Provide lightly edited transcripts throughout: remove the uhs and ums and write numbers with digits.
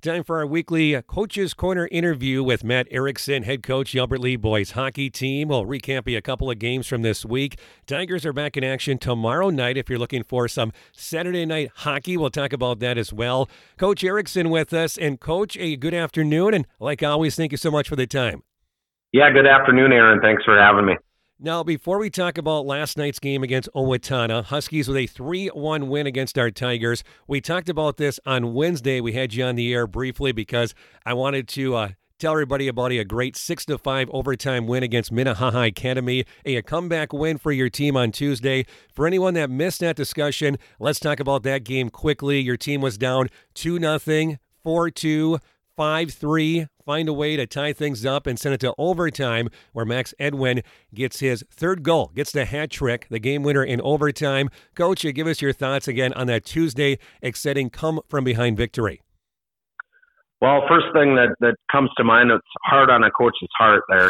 Time for our weekly Coach's Corner interview with Matt Erickson, head coach, the Albert Lea boys hockey team. We'll recap a couple of games from this week. Tigers are back in action tomorrow night if you're looking for some Saturday night hockey. We'll talk about that as well. Coach Erickson with us. And Coach, a good afternoon. And like always, thank you so much for the time. Yeah, good afternoon, Aaron. Thanks for having me. Now, before we talk about last night's game against Owatonna, Huskies with a 3-1 win against our Tigers. We talked about this on Wednesday. We had you on the air briefly because I wanted to tell everybody about a great 6-5 overtime win against Minnehaha Academy, a comeback win for your team on Tuesday. For anyone that missed that discussion, let's talk about that game quickly. Your team was down 2-0, 4-2, 5-3, find a way to tie things up and send it to overtime where Max Edwin gets his third goal, gets the hat trick, the game winner in overtime. Coach, give us your thoughts again on that Tuesday exciting come-from-behind victory. Well, first thing that comes to mind, it's hard on a coach's heart there.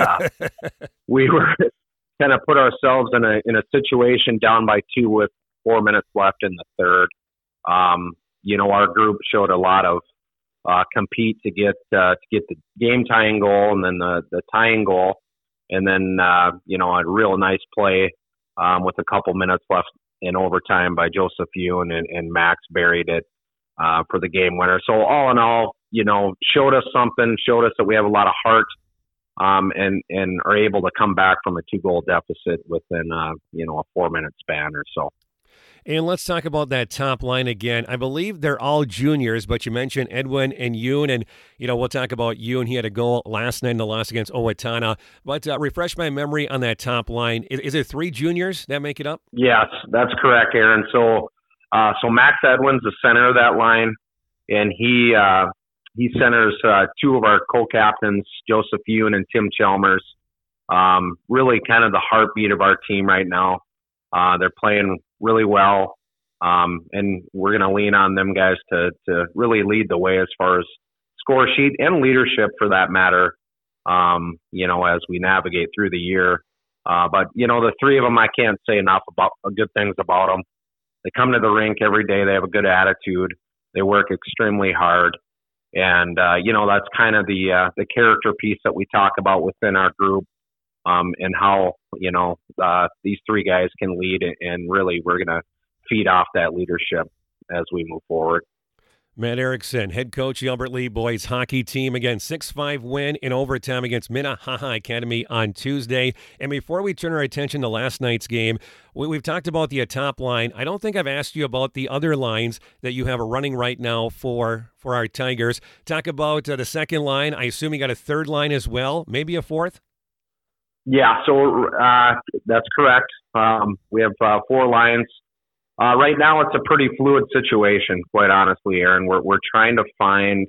We were kind of put ourselves in a situation down by 2 with 4 minutes left in the third. Our group showed a lot of compete to get the game tying goal and then the tying goal, and then a real nice play with a couple minutes left in overtime by Joseph Yoon, and Max buried it for the game winner. So all in all, showed us something, showed us that we have a lot of heart, and are able to come back from a 2-goal deficit within a 4-minute span or so. And let's talk about that top line again. I believe they're all juniors, but you mentioned Edwin and Yoon, and, we'll talk about Yoon. He had a goal last night in the loss against Owatonna. But refresh my memory on that top line. Is it 3 juniors that make it up? Yes, that's correct, Aaron. So Max Edwin's the center of that line, and he centers 2 of our co-captains, Joseph Yoon and Tim Chalmers. Really kind of the heartbeat of our team right now. They're playing really well, and we're going to lean on them guys to really lead the way as far as score sheet and leadership for that matter, as we navigate through the year. But the 3 of them, I can't say enough about good things about them. They come to the rink every day. They have a good attitude. They work extremely hard. And, that's kind of the character piece that we talk about within our group. And how, these 3 guys can lead, and really we're going to feed off that leadership as we move forward. Matt Erickson, head coach, the Albert Lea boys hockey team. Again, 6-5 win in overtime against Minnehaha Academy on Tuesday. And before we turn our attention to last night's game, we've talked about the top line. I don't think I've asked you about the other lines that you have running right now for our Tigers. Talk about the second line. I assume you got a third line as well, maybe a fourth? Yeah, so that's correct. We have 4 lines. Right now, it's a pretty fluid situation, quite honestly, Aaron. We're trying to find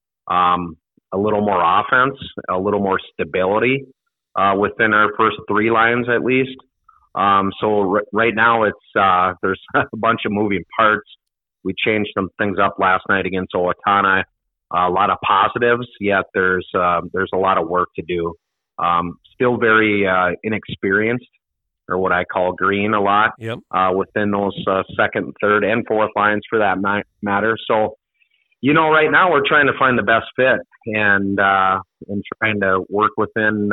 a little more offense, a little more stability within our first 3 lines, at least. So right now, it's there's a bunch of moving parts. We changed some things up last night against Owatonna. A lot of positives, yet there's a lot of work to do. Still very inexperienced, or what I call green a lot. Yep. Within those second, third, and fourth lines for that matter. So, right now we're trying to find the best fit and trying to work within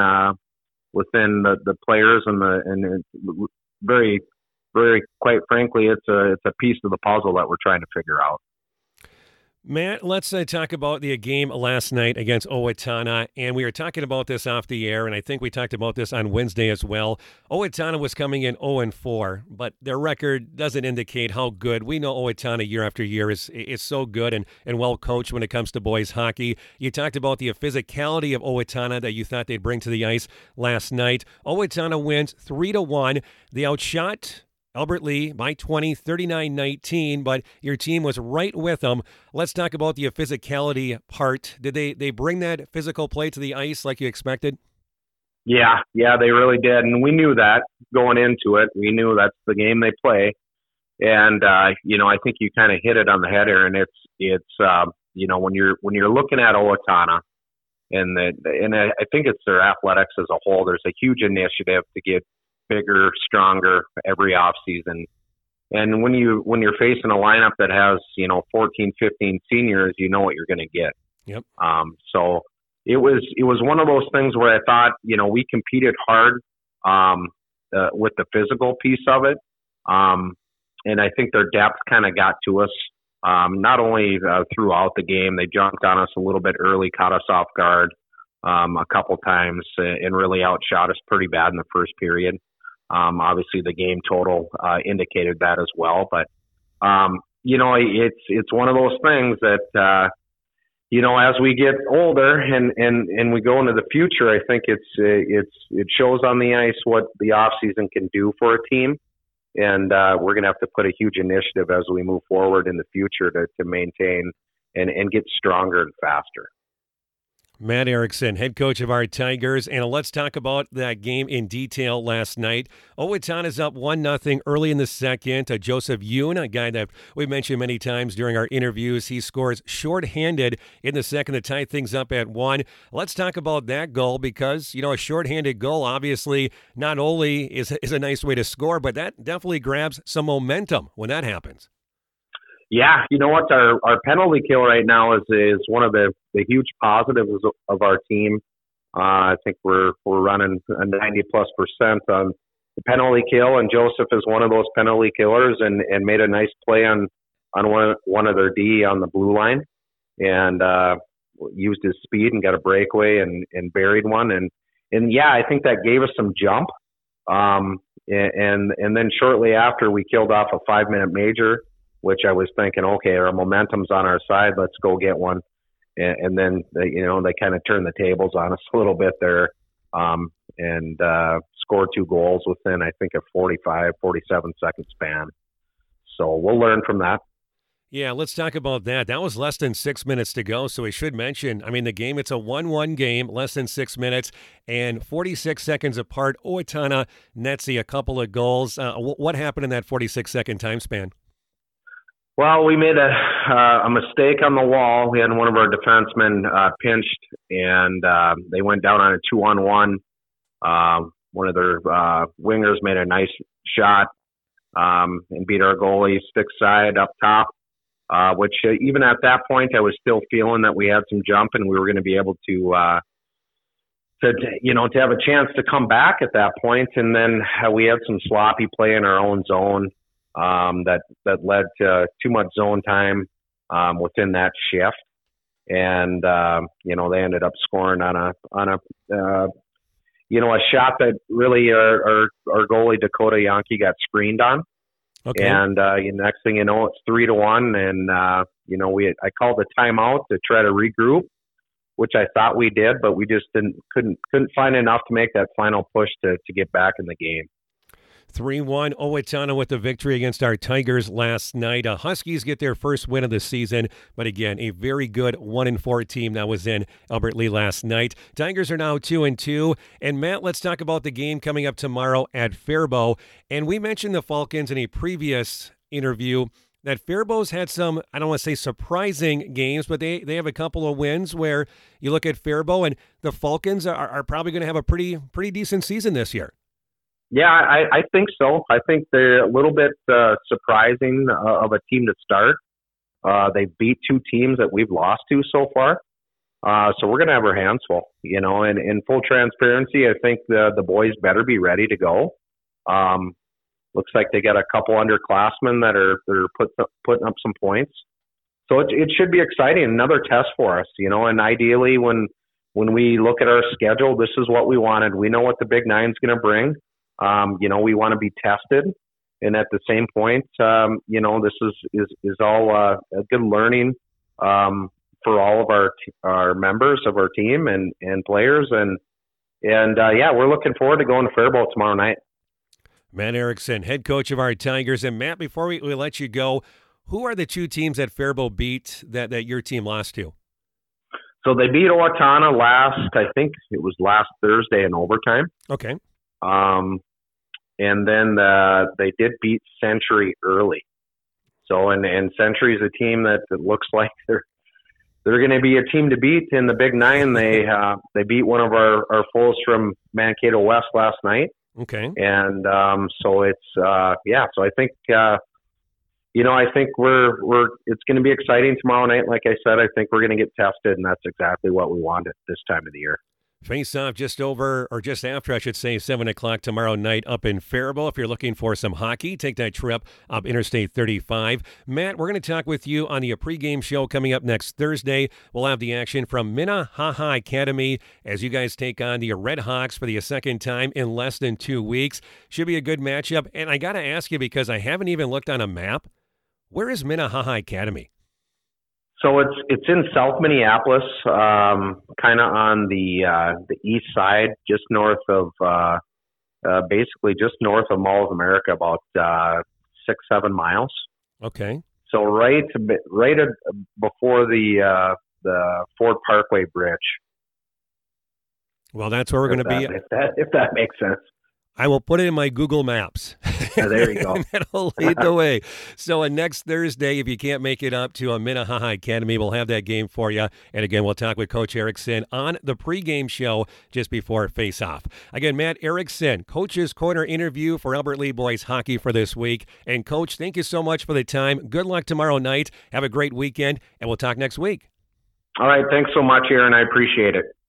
the players and very, very quite frankly, it's a piece of the puzzle that we're trying to figure out. Matt, let's talk about the game last night against Owatonna, and we were talking about this off the air, and I think we talked about this on Wednesday as well. Owatonna was coming in 0-4, but their record doesn't indicate how good. We know Owatonna year after year is so good and well coached when it comes to boys hockey. You talked about the physicality of Owatonna that you thought they'd bring to the ice last night. Owatonna wins 3-1. They outshot Albert Lea by 20, 39-19, but your team was right with them. Let's talk about the physicality part. Did they bring that physical play to the ice like you expected? Yeah, they really did, and we knew that going into it. We knew that's the game they play, and I think you kind of hit it on the head, Aaron. It's when you're looking at Owatonna, and I think it's their athletics as a whole. There's a huge initiative to get bigger, stronger every off season. And when you're facing a lineup that has 14, 15 seniors, you know what you're going to get. Yep. So it was one of those things where I thought we competed hard with the physical piece of it, and I think their depth kind of got to us. Not only throughout the game, they jumped on us a little bit early, caught us off guard a couple times, and really outshot us pretty bad in the first period. Obviously, the game total indicated that as well. But it's one of those things that as we get older and we go into the future, I think it shows on the ice what the off season can do for a team. And we're going to have to put a huge initiative as we move forward in the future to maintain and get stronger and faster. Matt Erickson, head coach of our Tigers, and let's talk about that game in detail last night. Owatonna up 1-0 early in the second. Joseph Yoon, a guy that we've mentioned many times during our interviews, he scores shorthanded in the second to tie things up at 1. Let's talk about that goal because, a shorthanded goal obviously not only is a nice way to score, but that definitely grabs some momentum when that happens. Yeah, you know what? Our penalty kill right now is one of the huge positives of our team. I think we're running a 90+% on the penalty kill, and Joseph is one of those penalty killers, and made a nice play on one of their D on the blue line, and used his speed and got a breakaway and buried one, and yeah, I think that gave us some jump. And then shortly after, we killed off a 5-minute major, which I was thinking, okay, our momentum's on our side. Let's go get one. And then, they kind of turned the tables on us a little bit there, and scored 2 goals within, I think, a 47 second span. So we'll learn from that. Yeah, let's talk about that. That was less than 6 minutes to go, so we should mention, the game, it's a 1-1 game, less than 6 minutes, and 46 seconds apart. Owatonna nets a couple of goals. What happened in that 46-second time span? Well, we made a mistake on the wall. We had one of our defensemen pinched, and they went down on a 2-on-1. One of their wingers made a nice shot and beat our goalie stick side up top, which even at that point, I was still feeling that we had some jump and we were going to be able to have a chance to come back at that point. And then we had some sloppy play in our own zone. That led to too much zone time within that shift, and they ended up scoring on a shot that really our goalie Dakota Yankee got screened on. Okay. And next thing you know, it's 3-1, and I called a timeout to try to regroup, which I thought we did, but we just couldn't find enough to make that final push to get back in the game. 3-1, Owatonna with the victory against our Tigers last night. Huskies get their first win of the season, but again, a very good 1-4 team that was in Albert Lea last night. Tigers are now 2-2, and Matt, let's talk about the game coming up tomorrow at Faribault. And we mentioned the Falcons in a previous interview that Faribault's had some, I don't want to say surprising games, but they have a couple of wins where you look at Faribault, and the Falcons are probably going to have a pretty decent season this year. Yeah, I think so. I think they're a little bit surprising of a team to start. They beat 2 teams that we've lost to so far. So we're going to have our hands full, and in full transparency, I think the boys better be ready to go. Looks like they got a couple underclassmen that are putting up some points. So it should be exciting, another test for us, and ideally when we look at our schedule, this is what we wanted. We know what the Big Nine's going to bring. We want to be tested, and at the same point, this is all a good learning for all of our members of our team and players, and we're looking forward to going to Faribault tomorrow night. Matt Erickson, head coach of our Tigers, and Matt, before we let you go, who are the 2 teams that Faribault beat that your team lost to? So they beat Owatonna I think it was last Thursday in overtime. Okay. And then they did beat Century early. So and Century is a team that looks like they're going to be a team to beat in the Big Nine. They beat one of our foes from Mankato West last night. Okay. And so it's so I think I think it's going to be exciting tomorrow night. Like I said, I think we're going to get tested, and that's exactly what we want at this time of the year. Face off just over, or just after, I should say, 7 o'clock tomorrow night up in Faribault. If you're looking for some hockey, take that trip up Interstate 35. Matt, we're going to talk with you on the pregame show coming up next Thursday. We'll have the action from Minnehaha Academy as you guys take on the Red Hawks for the second time in less than 2 weeks. Should be a good matchup. And I got to ask you, because I haven't even looked on a map, where is Minnehaha Academy? So it's in South Minneapolis, kind of on the east side, just north of basically just north of Mall of America, about 6-7 miles. Okay. So right before the Ford Parkway Bridge. Well, that's where we're going to be. If that makes sense. I will put it in my Google Maps. There you go. That'll lead the way. So next Thursday, if you can't make it up to a Minnehaha Academy, we'll have that game for you. And again, we'll talk with Coach Erickson on the pregame show just before face-off. Again, Matt Erickson, Coach's Corner interview for Albert Lea Boys Hockey for this week. And Coach, thank you so much for the time. Good luck tomorrow night. Have a great weekend, and we'll talk next week. All right. Thanks so much, Aaron. I appreciate it.